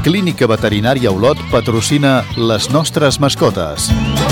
Clínica Veterinària Olot patrocina les nostres mascotes.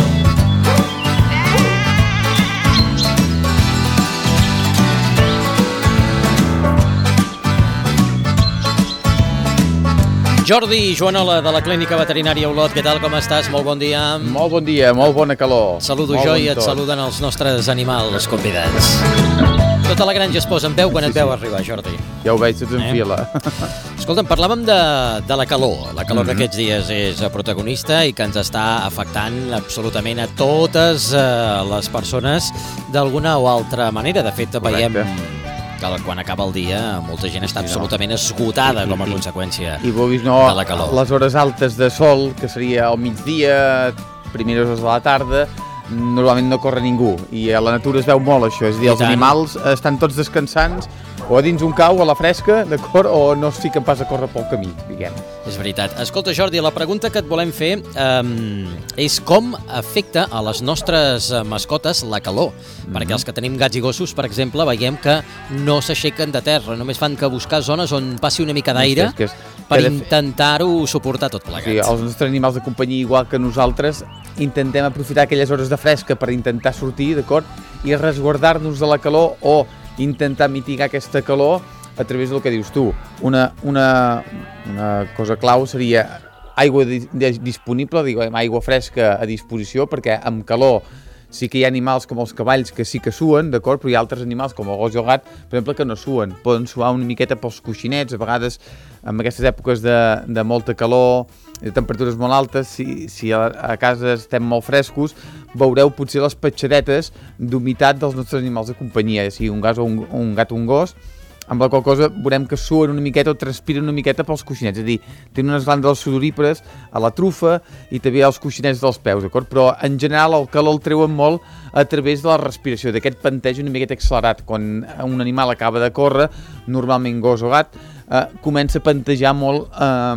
Jordi Joanola, de la Clínica Veterinària Olot, què tal, com estàs? Molt bon dia. Molt bon dia, molt bona calor. Saludo jo i et saluden els nostres animals convidats. Tota la granja es posa en peu quan et veu arribar, Jordi. Ja ho veig, tots en fila. Escolta'm, parlàvem de la calor. La calor d'aquests dies és protagonista i que ens està afectant absolutament a totes les persones d'alguna o altra manera. De fet, veiem que quan acaba el dia molta gent està absolutament esgotada com a conseqüència de la calor. Les hores altes de sol, que seria al migdia, primeres hores de la tarda, normalment no corre ningú, i a la natura es veu molt això, és a dir, els animals estan tots descansants, o a dins un cau, a la fresca, d'acord, o no es fiquen pas a córrer pel camí, diguem. És veritat. Escolta, Jordi, la pregunta que et volem fer és com afecta a les nostres mascotes la calor, perquè els que tenim gats i gossos, per exemple, veiem que no s'aixequen de terra, només fan que buscar zones on passi una mica d'aire per intentar-ho suportar tot plegat. Sí, els nostres animals de companyia, igual que nosaltres, intentem aprofitar aquelles hores de fresca per intentar sortir, d'acord, i resguardar-nos de la calor o intentar mitigar aquesta calor a través del que dius tu. Una cosa clau seria aigua disponible, diguem, aigua fresca a disposició, perquè amb calor sí que hi ha animals com els cavalls que sí que suen, d'acord, però hi ha altres animals com el gos i el gat, per exemple, que no suen. Poden suar una miqueta pels coixinets, a vegades en aquestes èpoques de molta calor, de temperatures molt altes, si a casa estem molt frescos, veureu potser les petxadetes d'humitat dels nostres animals de companyia, sigui un gat o un gos, amb la qual cosa veurem que suen una miqueta o transpiren una miqueta pels coixinets, és a dir, tenen unes glàndules sudorípares a la trufa i també als coixinets dels peus, d'acord? Però en general el calor el treuen molt a través de la respiració, d'aquest panteig una miqueta accelerat. Quan un animal acaba de córrer, normalment gos o gat, comença a pantejar molt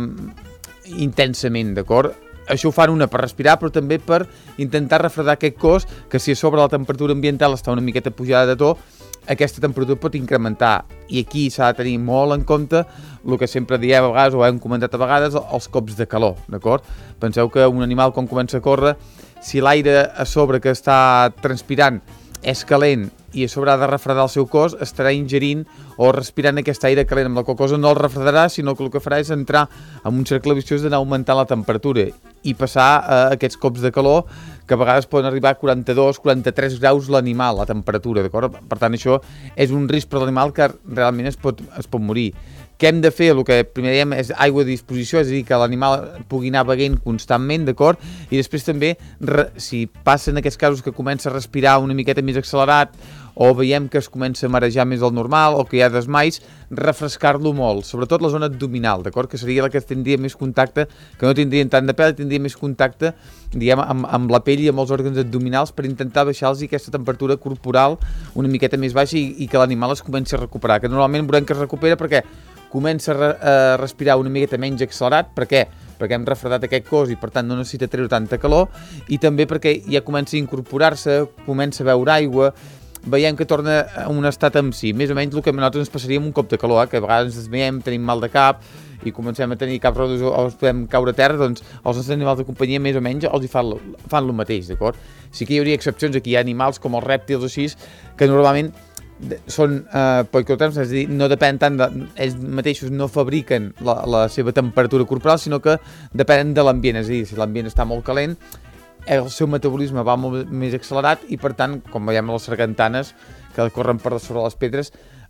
intensament, d'acord? Això ho fan per respirar, però també per intentar refredar aquest cos, que si a sobre la temperatura ambiental està una miqueta pujada de to, aquesta temperatura pot incrementar. I aquí s'ha de tenir molt en compte el que sempre diem a vegades, o hem comentat a vegades, els cops de calor, d'acord? Penseu que un animal quan comença a córrer, si l'aire a sobre que està transpirant és calent i a sobre ha de refredar el seu cos, estarà ingerint o respirant aquest aire calent, amb la qual cosa no el refredarà, sinó que el que farà és entrar en un cercle viciós d'anar augmentant la temperatura i passar a aquests cops de calor que a vegades poden arribar a 42-43 graus l'animal, la temperatura, d'acord? Per tant, això és un risc per l'animal que realment es pot morir. Què hem de fer? El que primer diem és aigua a disposició, és a dir, que l'animal pugui anar beguent constantment, d'acord? I després també, si passa en aquests casos que comença a respirar una miqueta més accelerat o veiem que es comença a marejar més del normal o que hi ha desmais, refrescar-lo molt, sobretot la zona abdominal, d'acord? Que seria la que tindria més contacte, que no tindrien tant de pèl, tindria més contacte, diguem, amb la pell i amb els òrgans abdominals per intentar baixar-los aquesta temperatura corporal una miqueta més baixa i que l'animal es comenci a recuperar, que normalment veurem que es recupera perquè comença a respirar una miqueta menys accelerat. Per què? Perquè hem refredat aquest cos i per tant no necessita treure tanta calor, i també perquè ja comença a incorporar-se, comença a beure aigua, veiem que torna a un estat en si, més o menys el que a nosaltres ens passaria amb un cop de calor, que a vegades ens desmaiem, tenim mal de cap i comencem a tenir cap rodes o ens podem caure a terra, doncs els nostres animals de companyia més o menys els fan el mateix, d'acord? Sí que hi hauria excepcions, aquí hi ha animals com els rèptils o així, que normalment són poicoterms, és a dir, no depèn tant ells mateixos no fabriquen la seva temperatura corporal, sinó que depenen de l'ambient, és a dir, si l'ambient està molt calent, el seu metabolisme va molt més accelerat i per tant, com veiem a les sargantanes que corren per sobre les pedres,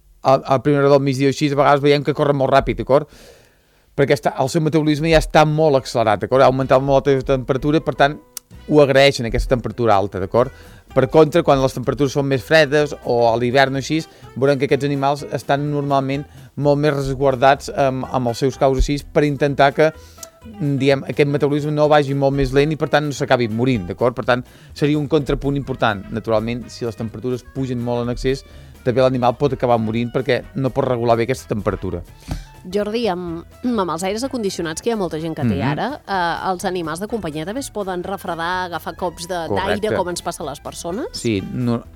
a primera hora del migdia o així, a vegades veiem que corren molt ràpid, d'acord? Perquè el seu metabolisme ja està molt accelerat, d'acord? Ha augmentat molt la temperatura, per tant, ho agraeixen, aquesta temperatura alta, d'acord? Per contra, quan les temperatures són més fredes o a l'hivern o així, veurem que aquests animals estan normalment molt més resguardats amb els seus caus així per intentar que, diguem, aquest metabolisme no vagi molt més lent i per tant no s'acabi morint, d'acord? Per tant, seria un contrapunt important. Naturalment, si les temperatures pugen molt en excés, també l'animal pot acabar morint perquè no pot regular bé aquesta temperatura. Jordi, amb els aires acondicionats, que hi ha molta gent que té ara, els animals de companyia també es poden refredar, agafar cops d'aire, com ens passa a les persones? Sí,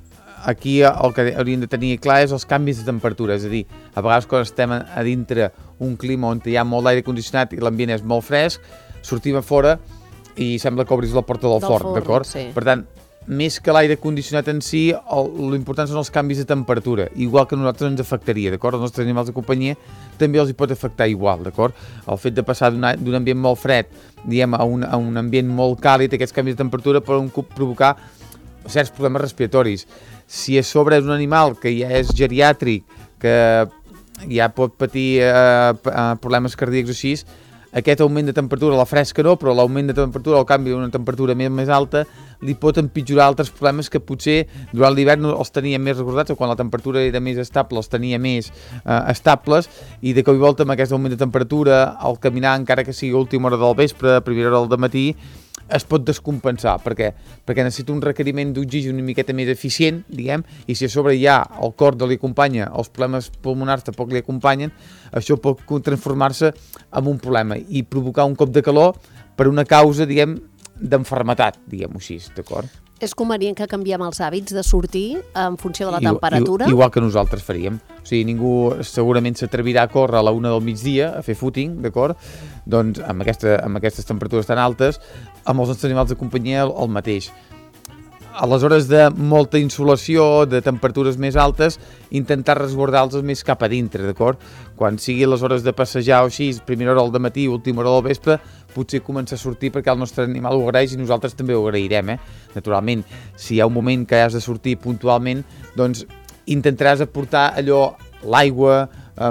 aquí el que hauríem de tenir clar és els canvis de temperatura, és a dir, a vegades quan estem a dintre un clima on hi ha molt d'aire condicionat i l'ambient és molt fresc, sortim a fora i sembla que obris la porta del forn, d'acord? Sí. Per tant, més que l'aire condicionat en si, l'important són els canvis de temperatura, igual que a nosaltres ens afectaria, d'acord? Els nostres animals de companyia també els hi pot afectar igual, d'acord? El fet de passar d'un ambient molt fred, diguem, a un ambient molt càlid, aquests canvis de temperatura poden provocar certs problemes respiratoris. Si a sobre és un animal que ja és geriàtric, que ja pot patir problemes cardíacs o així, aquest augment de temperatura, la fresca no, però l'augment de temperatura, el canvi d'una temperatura més alta, li pot empitjorar altres problemes que potser durant l'hivern els tenia més recordats, o quan la temperatura era més estable els tenia més estables, i de cop i volta amb aquest augment de temperatura, al caminar, encara que sigui a última hora del vespre, a primera hora del matí, es pot descompensar. Per què? Perquè necessita un requeriment d'oxigen una miqueta més eficient, diguem, i si a sobre ja el cor no li acompanya, els problemes pulmonars tampoc li acompanyen, això pot transformar-se en un problema i provocar un cop de calor per una causa, diguem, d'enfermetat, diguem-ho així, d'acord? És convenient que canviem els hàbits de sortir en funció de la temperatura? Igual que nosaltres faríem. O sigui, ningú segurament s'atrevirà a córrer a la 1 del migdia, a fer footing, d'acord? Doncs amb aquestes temperatures tan altes, amb els nostres animals de companyia el mateix. A les hores de molta insolació, de temperatures més altes, intentar resguardar-los més cap a dintre, d'acord? Quan sigui les hores de passejar o així, primera hora del matí, última hora del vespre, potser començar a sortir perquè el nostre animal ho agraeix i nosaltres també ho agrairem, Naturalment, si hi ha un moment que has de sortir puntualment, doncs intentaràs aportar allò, l'aigua,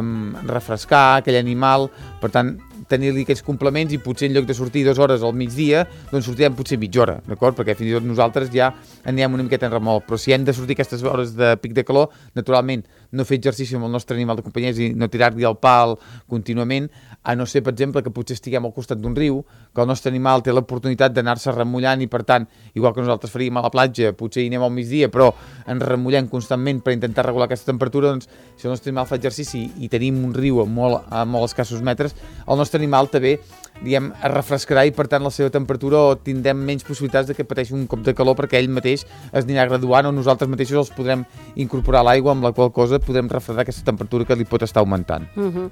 refrescar aquell animal, per tant, tenir-li aquests complements i potser en lloc de sortir 2 hores al migdia, doncs sortirem potser mitja hora, d'acord? Perquè fins i tot nosaltres ja anirem una miqueta en remolc, però si hem de sortir aquestes hores de pic de calor, naturalment, no fer exercici amb el nostre animal de companyia i no tirar-li el pal contínuament, a no ser, per exemple, que potser estiguem al costat d'un riu, que el nostre animal té l'oportunitat d'anar-se remullant i, per tant, igual que nosaltres faríem a la platja, potser hi anem al migdia, però ens remullem constantment per intentar regular aquesta temperatura, doncs, si el nostre animal fa exercici i tenim un riu a molt escassos metres, el nostre animal també, diguem, es refrescarà i, per tant, la seva temperatura o tindrem menys possibilitats de que pateixi un cop de calor perquè ell mateix es anirà graduant o nosaltres mateixos els podrem incorporar a l'aigua, amb la qual cosa podrem refredar aquesta temperatura que li pot estar augmentant.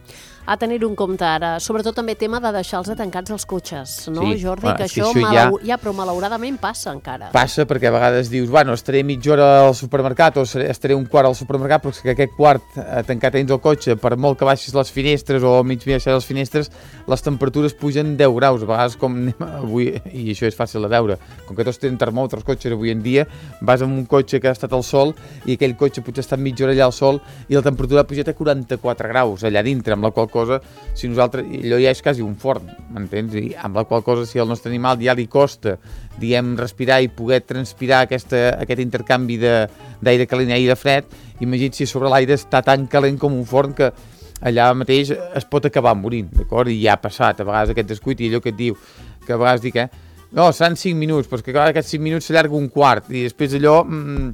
A tenir un compte ara, sobretot també tema de deixar-los tancats els cotxes, no, sí, Jordi? Que això ja, però malauradament passa encara. Passa perquè a vegades dius, bueno, estaré mitja hora al supermercat o estaré un quart al supermercat, però que aquest quart tancat dins el cotxe, per molt que baixis les finestres o mig baixar les finestres, les temperatures pugen 10 graus, a vegades com anem avui, i això és fàcil de veure, com que tots tenen termòmetres cotxes avui en dia, vas amb un cotxe que ha estat al sol i aquell cotxe potser està mitja hora allà al sol i la temperatura ha pujat a 44 graus allà dintre, amb la qual cosa, si nosaltres, allò ja és quasi un forn, m'entens? I amb la qual cosa, si al nostre animal ja li costa, diguem, respirar i poder transpirar aquest intercanvi d'aire calent i aire fred, imagina't si sobre l'aire està tan calent com un forn que allà mateix es pot acabar morint, d'acord? I ja ha passat a vegades aquest descuit i allò que et diu, que a vegades dic, no, seran 5 minuts, però és que aquests 5 minuts s'allarga un quart i després allò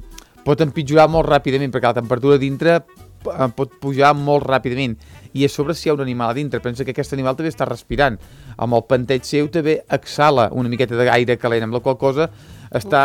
pot empitjorar molt ràpidament perquè la temperatura dintre pot pujar molt ràpidament i a sobre si hi ha un animal a dintre, pensa que aquest animal també està respirant, amb el panteig seu també exhala una miqueta d'aire calent, amb la qual cosa està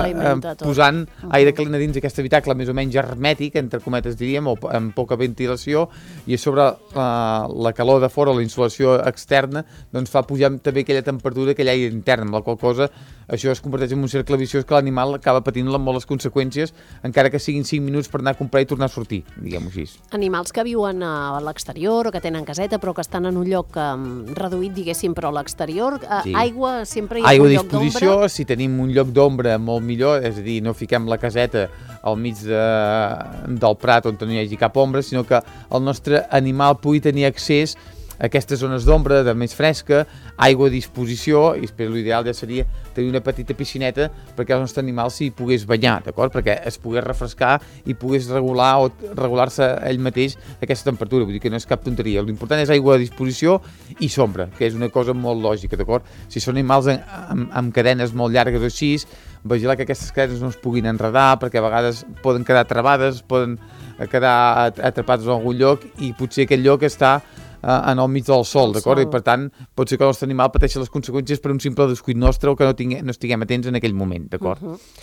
posant aire calent a dins d'aquest habitacle més o menys hermètic, entre cometes diríem, o amb poca ventilació, i a sobre la calor de fora, la insolació externa, doncs fa pujar també aquella temperatura, aquell aire intern, amb la qual cosa això es converteix en un cercle viciós que l'animal acaba patint-la amb moltes conseqüències, encara que siguin 5 minuts per anar a comprar i tornar a sortir, diguem-ho així. Animals que viuen a l'exterior o que tenen caseta però que estan en un lloc reduït, diguéssim, però a l'exterior, aigua sempre hi ha un lloc d'ombra? Aigua a disposició, si tenim un lloc d'ombra molt millor, és a dir, no fiquem la caseta al mig del prat on no hi hagi cap ombra, sinó que el nostre animal pugui tenir accés a aquestes zones d'ombra, de més fresca, aigua a disposició, i després l'ideal ja seria tenir una petita piscineta perquè el nostre animal s'hi pogués banyar, d'acord? Perquè es pogués refrescar i pogués regular-se ell mateix aquesta temperatura, vull dir que no és cap tonteria. L'important és aigua a disposició i sombra, que és una cosa molt lògica, d'acord? Si són animals amb cadenes molt llargues o així, vigilar que aquestes cadenes no es puguin enredar, perquè a vegades poden quedar travades, poden quedar atrapades en algun lloc i potser aquest lloc està en el mig del sol, d'acord? I per tant pot ser que el nostre animal pateixi les conseqüències per un simple descuit nostre o que no estiguem atents en aquell moment, d'acord?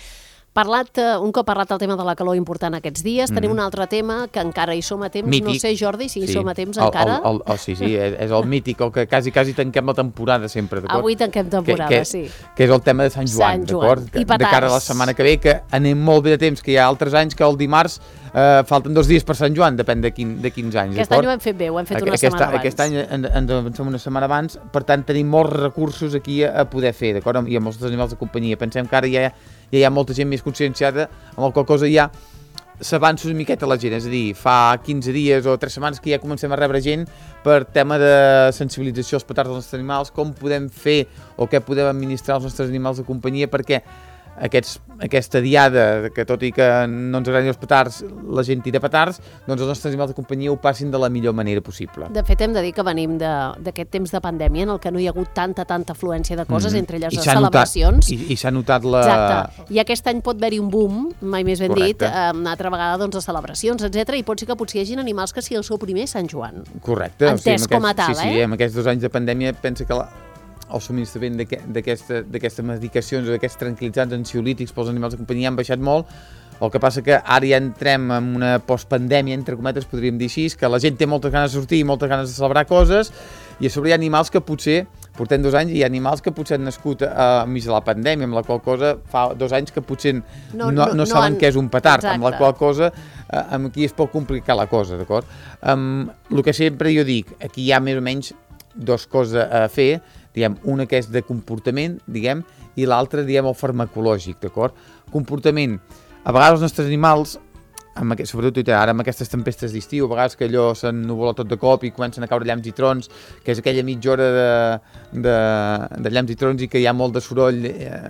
Un cop parlat el tema de la calor important aquests dies, tenim un altre tema que encara hi som a temps. Mític. No sé, Jordi, si hi som a temps encara. Sí, és el mític, el que quasi tanquem la temporada sempre, d'acord? Avui tanquem temporada, sí. Que és el tema de Sant Joan, d'acord? I petards. De cara a la setmana que ve, que anem molt bé de temps, que hi ha altres anys que el dimarts falten 2 dies per Sant Joan, depèn de quins anys. Aquest any ho hem fet bé, ho hem fet una setmana abans. Aquest any ens avancem una setmana abans, per tant tenim molts recursos aquí a poder fer, d'acord? I amb els animals de companyia. Pensem que ara ja hi ha molta gent més conscienciada, amb la qual cosa ja s'avança una miqueta la gent, és a dir, fa 15 dies o 3 setmanes que ja comencem a rebre gent per tema de sensibilització als petards dels nostres animals, com podem fer o què podem administrar als nostres animals de companyia perquè aquesta diada, que tot i que no ens agradin els petards, la gent tira petards, doncs els nostres animals de companyia ho passin de la millor manera possible. De fet, hem de dir que venim d'aquest temps de pandèmia en el que no hi ha hagut tanta afluència de coses, entre elles les celebracions. I s'ha notat la... Exacte. I aquest any pot haver-hi un boom, mai més ben dit, una altra vegada doncs, de celebracions, etc. I pot ser que potser hi hagi animals que sigui el seu primer Sant Joan. Correcte. Entès com a tal, Sí, amb aquests 2 anys de pandèmia pensa que el subministrament d'aquestes medicacions o d'aquests tranquil·litzants ansiolítics pels animals de companyia han baixat molt. El que passa que ara ja entrem en una postpandèmia, entre cometes, podríem dir així, que la gent té moltes ganes de sortir, moltes ganes de celebrar coses, i a sobre hi ha animals que potser, portem 2 anys, i hi ha animals que potser han nascut enmig de la pandèmia, amb la qual cosa fa 2 anys que potser no saben què és un petard, amb la qual cosa aquí es pot complicar la cosa, d'acord? El que sempre jo dic, aquí hi ha més o menys 2 coses a fer, una que és de comportament, i l'altra, el farmacològic, d'acord? Comportament. A vegades els nostres animals, sobretot ara amb aquestes tempestes d'estiu, a vegades que allò s'ennuvola tot de cop i comencen a caure llamps i trons, que és aquella mitja hora de llamps i trons i que hi ha molt de soroll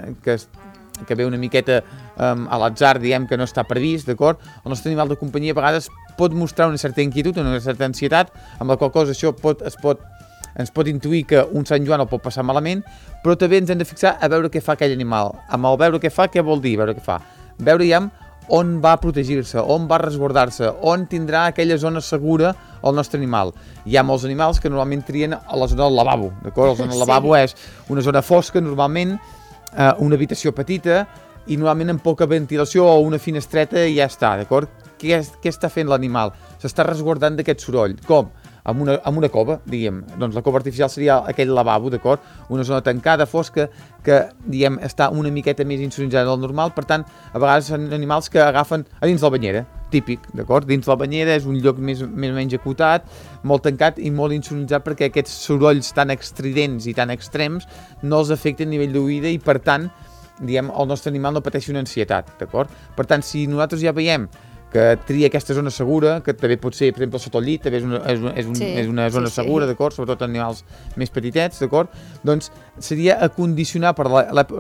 que ve una miqueta a l'atzar, que no està previst, d'acord? El nostre animal de companyia a vegades pot mostrar una certa inquietud, una certa ansietat, amb la qual cosa això ens pot intuir que un Sant Joan el pot passar malament, però també ens hem de fixar a veure què fa aquell animal. Amb el veure què fa, què vol dir veure què fa? Veure on va protegir-se, on va resguardar-se, on tindrà aquella zona segura el nostre animal. Hi ha molts animals que normalment trien a la zona del lavabo, d'acord? La zona del lavabo és una zona fosca, normalment, una habitació petita i normalment amb poca ventilació o una finestreta i ja està, d'acord? Què està fent l'animal? S'està resguardant d'aquest soroll. Com? Amb una cova, Doncs la cova artificial seria aquell lavabo, d'acord? Una zona tancada, fosca, que, està una miqueta més insonoritzada del normal, per tant, a vegades són animals que agafen a dins de la banyera, típic, d'acord? Dins de la banyera és un lloc més o menys acotat, molt tancat i molt insonoritzat perquè aquests sorolls tan estridents i tan extrems no els afecten a nivell d'oïda i, per tant, el nostre animal no pateixi una ansietat, d'acord? Per tant, si nosaltres ja veiem que tria aquesta zona segura, que també pot ser, per exemple, sota el llit, també és una zona segura, d'acord? Sobretot animals més petitets, d'acord? Doncs seria acondicionar per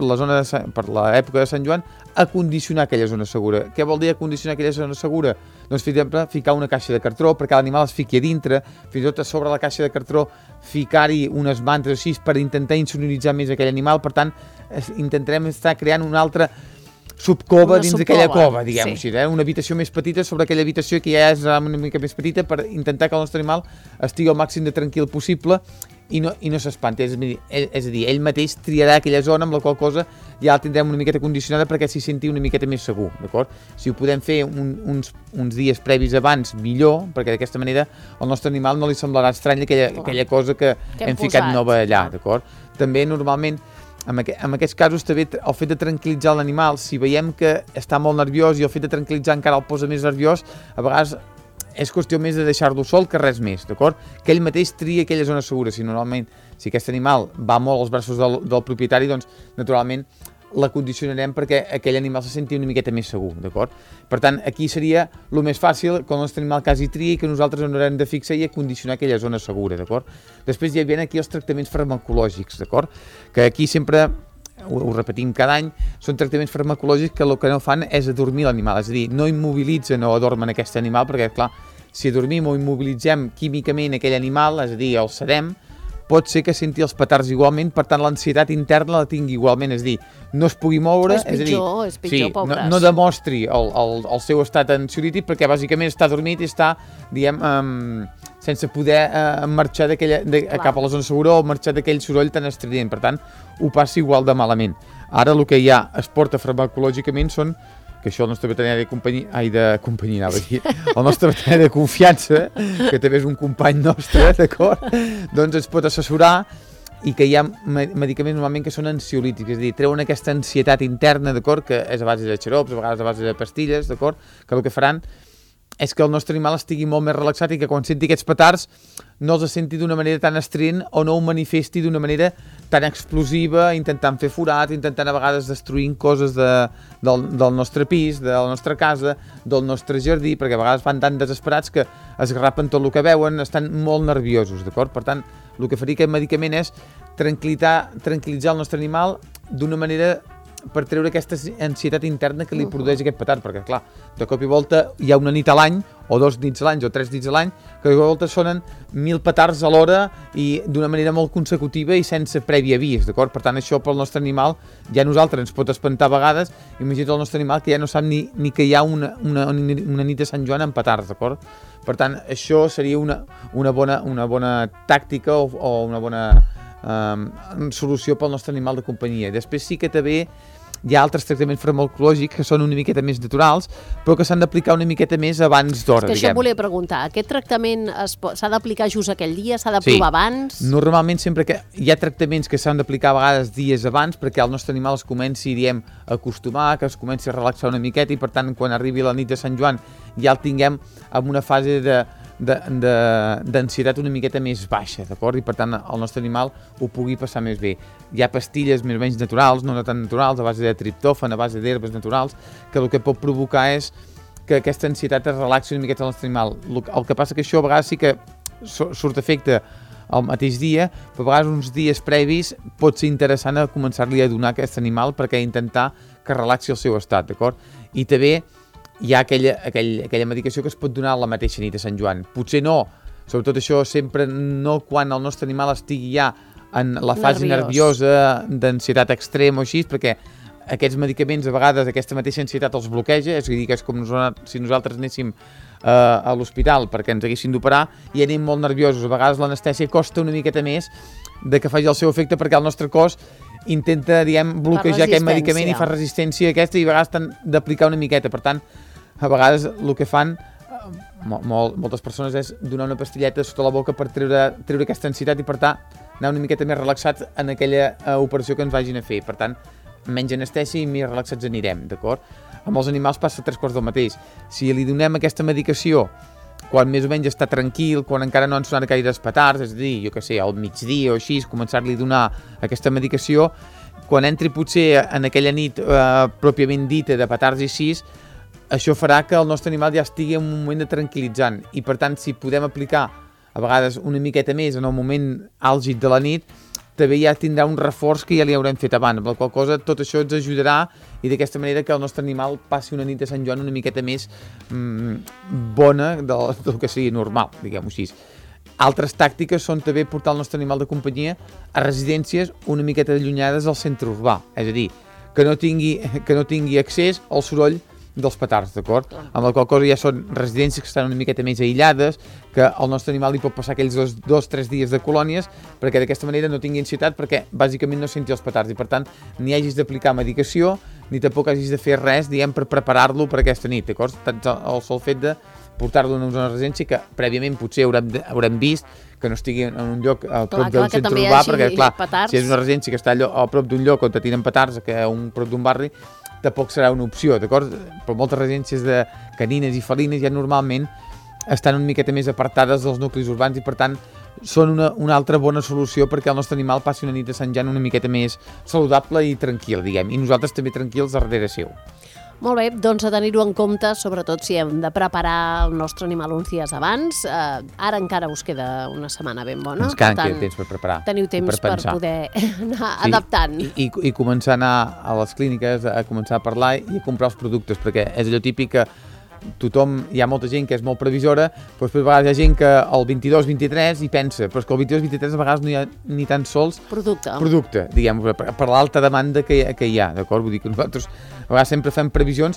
l'època de Sant Joan, acondicionar aquella zona segura. Què vol dir acondicionar aquella zona segura? Doncs, per exemple, ficar una caixa de cartró perquè l'animal es fiqui a dintre, fins i tot a sobre la caixa de cartró ficar-hi unes mantes així per intentar insonoritzar més aquell animal. Per tant, intentarem estar creant una altra subcova dins d'aquella cova, diguem-ho així, una habitació més petita sobre aquella habitació que ja és una mica més petita per intentar que el nostre animal estigui al màxim de tranquil possible i no s'espanti. És a dir, ell mateix triarà aquella zona amb la qual cosa ja la tindrem una miqueta condicionada perquè s'hi senti una miqueta més segur, d'acord? Si ho podem fer uns dies previs abans, millor, perquè d'aquesta manera al nostre animal no li semblarà estrany aquella cosa que hem ficat nova allà, d'acord? També, normalment, en aquests casos, també el fet de tranquil·litzar l'animal, si veiem que està molt nerviós i el fet de tranquil·litzar encara el posa més nerviós, a vegades és qüestió més de deixar-lo sol que res més, d'acord? Que ell mateix tria aquella zona segura. Si aquest animal va molt als braços del propietari, doncs, naturalment, la condicionarem perquè aquell animal se senti una miqueta més segur, d'acord? Per tant, aquí seria el més fàcil que el nostre animal quasi tria i que nosaltres ens haurem de fixar i acondicionar aquella zona segura, d'acord? Després hi havia aquí els tractaments farmacològics, d'acord? Que aquí sempre, ho repetim cada any, són tractaments farmacològics que el que no fan és adormir l'animal, és a dir, no immobilitzen o adormen aquest animal perquè, clar, si adormim o immobilitzem químicament aquell animal, és a dir, el sedem, pot ser que senti els petards igualment, per tant l'ansietat interna la tingui igualment, és a dir, no es pugui moure, és pitjor, pobres. No demostri el seu estat ansiolític perquè bàsicament està dormit i està, sense poder marxar cap a la zona segura o marxar d'aquell soroll tan estrident. Per tant, ho passa igual de malament. Ara el que ja es porta farmacològicament són, que això el nostre veterinari de companyia, anava a dir, el nostre veterinari de confiança, que també és un company nostre, d'acord? Doncs ens pot assessorar, i que hi ha medicaments normalment que són ansiolítics, és a dir, treuen aquesta ansietat interna, d'acord, que és a base de xarops, a vegades a base de pastilles, d'acord, que el que faran és que el nostre animal estigui molt més relaxat i que quan senti aquests petards no els senti d'una manera tan estrident o no ho manifesti d'una manera tan explosiva, intentant fer forat, intentant a vegades destruint coses del nostre pis, de la nostra casa, del nostre jardí, perquè a vegades van tan desesperats que esgarrapen tot el que veuen, estan molt nerviosos, d'acord? Per tant, el que faria aquest medicament és tranquil·litzar el nostre animal d'una manera per treure aquesta ansietat interna que li produeix aquest petard, perquè clar, de cop i volta hi ha una nit a l'any, o 2 nits a l'any, o 3 nits a l'any, que de cop i volta sonen 1.000 petards a l'hora i d'una manera molt consecutiva i sense previ avís, d'acord? Per tant, això pel nostre animal, ja nosaltres ens pot espantar a vegades, imagina't el nostre animal que ja no sap ni que hi ha una nit de Sant Joan amb petards, d'acord? Per tant, això seria una bona tàctica o una bona solució pel nostre animal de companyia. Després sí que també hi ha altres tractaments farmacològics que són una miqueta més naturals, però que s'han d'aplicar una miqueta més abans d'hora, diguem. És que això em volia preguntar. Aquest tractament s'ha d'aplicar just aquell dia? S'ha d'aprovar abans? Normalment sempre que hi ha tractaments que s'han d'aplicar a vegades dies abans perquè el nostre animal es comenci, diem, a acostumar, que es comenci a relaxar una miqueta i per tant quan arribi la nit de Sant Joan ja el tinguem en una fase d'ansietat una miqueta més baixa, d'acord? I per tant el nostre animal ho pugui passar més bé. Hi ha pastilles més o menys naturals, no tan naturals, a base de triptòfan, a base d'herbes naturals, que el que pot provocar és que aquesta ansietat es relaxi una miqueta al nostre animal. El que passa que això a vegades sí que surt efecte el mateix dia, però a vegades uns dies previs pot ser interessant a començar-li a donar a aquest animal perquè intentar que relaxi el seu estat, d'acord? I també hi ha aquella medicació que es pot donar la mateixa nit de Sant Joan. Potser no, sobretot això sempre no quan el nostre animal estigui ja en la fase nerviosa d'ansietat extrema o així, perquè aquests medicaments a vegades aquesta mateixa ansietat els bloqueja, és a dir, que és com si nosaltres anéssim a l'hospital perquè ens haguessin d'operar i anem molt nerviosos. A vegades l'anestèsia costa una miqueta més de que faci el seu efecte perquè el nostre cos intenta, diguem, bloquejar aquest medicament i fa resistència a aquesta i a vegades t'han d'aplicar una miqueta. Per tant, a vegades el que fan moltes persones és donar una pastilleta sota la boca per treure aquesta ansietat i per tant anar una miqueta més relaxats en aquella operació que ens vagin a fer. Per tant, menys anestèsia i més relaxats anirem, d'acord? Amb els animals passa 3 quarts del mateix. Si li donem aquesta medicació quan més o menys està tranquil, quan encara no han sonat gaires petards, és a dir, jo què sé, al migdia o així, començar-li a donar aquesta medicació, quan entri potser en aquella nit pròpiament dita de petards i així, això farà que el nostre animal ja estigui en un moment de tranquil·litzant i per tant si podem aplicar a vegades una miqueta més en el moment àlgid de la nit també ja tindrà un reforç que ja li haurem fet abans, amb la qual cosa tot això ens ajudarà i d'aquesta manera que el nostre animal passi una nit de Sant Joan una miqueta més bona del que sigui normal, diguem-ho així. Altres tàctiques són també portar el nostre animal de companyia a residències una miqueta allunyades del centre urbà, és a dir, que no tingui accés al soroll dels petards, d'acord? Amb la qual cosa ja són residències que estan una miqueta més aïllades, que el nostre animal hi pot passar aquells 2-3 dies de colònies perquè d'aquesta manera no tingui ansietat perquè bàsicament no senti els petards i per tant ni hagis d'aplicar medicació ni tampoc hagis de fer res, diguem, per preparar-lo per aquesta nit, d'acord? El sol fet de portar-lo a una residència que prèviament potser haurem vist que no estigui en un lloc a prop d'un centre urbà, perquè clar, si és una residència que està a prop d'un lloc on tiren petards, que a prop d'un barri, tampoc serà una opció, d'acord? Però moltes residències de canines i felines ja normalment estan una miqueta més apartades dels nuclis urbans i per tant són una altra bona solució perquè el nostre animal passi una nit de Sant Joan una miqueta més saludable i tranquil, diguem, i nosaltres també tranquils darrere seu. Molt bé, doncs a tenir-ho en compte, sobretot si hem de preparar el nostre animal uns dies abans. Ara encara us queda una setmana ben bona. Ens queda temps per preparar. Teniu temps per poder anar adaptant. I començar a anar a les clíniques, a començar a parlar i a comprar els productes, perquè és allò típic que tothom, hi ha molta gent que és molt previsora, però després a vegades hi ha gent que el 22-23 hi pensa, però és que el 22-23 a vegades no hi ha ni tan sols producte, diguem, per l'alta demanda que hi ha, d'acord? Vull dir que nosaltres a vegades sempre fem previsions,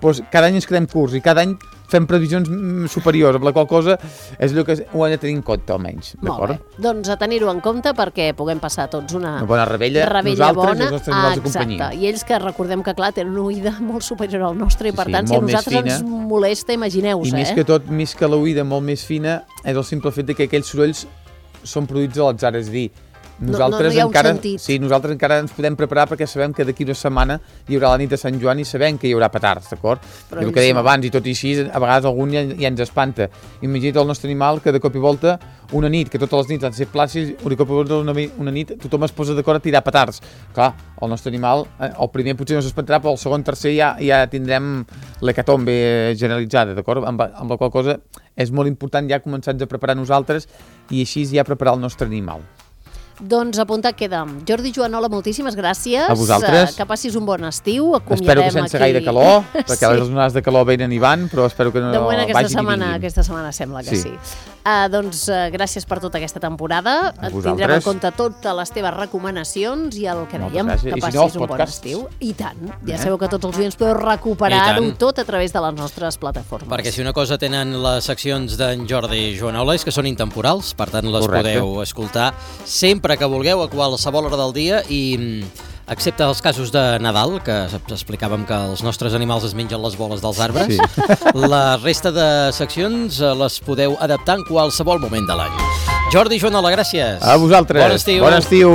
doncs cada any ens quedem curts i cada any fem previsions superiors, amb la qual cosa és el que ho hem de tenir en compte, almenys. Molt bé. Doncs a tenir-ho en compte perquè puguem passar tots una bona rebella nosaltres bona. I els nostres animals de companyia. Exacte. I ells que recordem que, clar, tenen una oïda molt superior al nostre i, per tant, si a nosaltres ens molesta, imagineu-vos, I més que tot, més que l'oïda molt més fina, és el simple fet que aquells sorolls són produïts a l'atzar, és a dir, nosaltres nosaltres encara ens podem preparar perquè sabem que d'aquí una setmana hi haurà la nit de Sant Joan i sabem que hi haurà petards, d'acord? I el que dèiem abans, i tot i així, a vegades algun ja ens espanta. Imagina't el nostre animal que de cop i volta, una nit, que totes les nits han de ser plàcids, de cop i volta una nit tothom es posa d'acord a tirar petards. Clar, el nostre animal, el primer potser no s'espantarà, però el segon, tercer ja tindrem l'hecatombe generalitzada, d'acord? Amb la qual cosa és molt important ja començar-nos a preparar nosaltres i així ja preparar el nostre animal. Doncs apuntat queda. Jordi Joanola, moltíssimes gràcies. A vosaltres. Que passis un bon estiu. Espero que sense gaire calor, perquè les onades de calor venen i van, però espero que no de moment vagin aquesta setmana sembla que sí. Doncs gràcies per tota aquesta temporada. Tindrem en compte totes les teves recomanacions i el que dèiem, que passis un bon estiu. I tant. Ja sabeu que tots els oients podeu recuperar-ho tot a través de les nostres plataformes. Perquè si una cosa tenen les seccions d'en Jordi Joanola és que són intemporals, per tant les podeu escoltar sempre que vulgueu a qualsevol hora del dia i excepte els casos de Nadal, que explicàvem que els nostres animals es mengen les boles dels arbres, la resta de seccions les podeu adaptar en qualsevol moment de l'any. Jordi Joanola, gràcies. A vosaltres. Bon estiu. Bon estiu.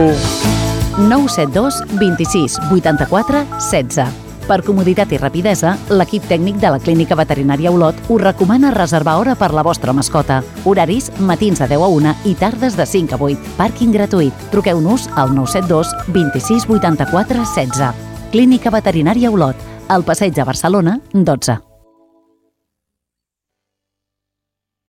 972 26 84 16. Per comoditat i rapidesa, l'equip tècnic de la Clínica Veterinària Olot us recomana reservar hora per la vostra mascota. Horaris matins de 10 a 1 i tardes de 5 a 8. Pàrquing gratuït. Truqueu-nos al 972 26 84 16. Clínica Veterinària Olot, al Passeig de Barcelona, 12.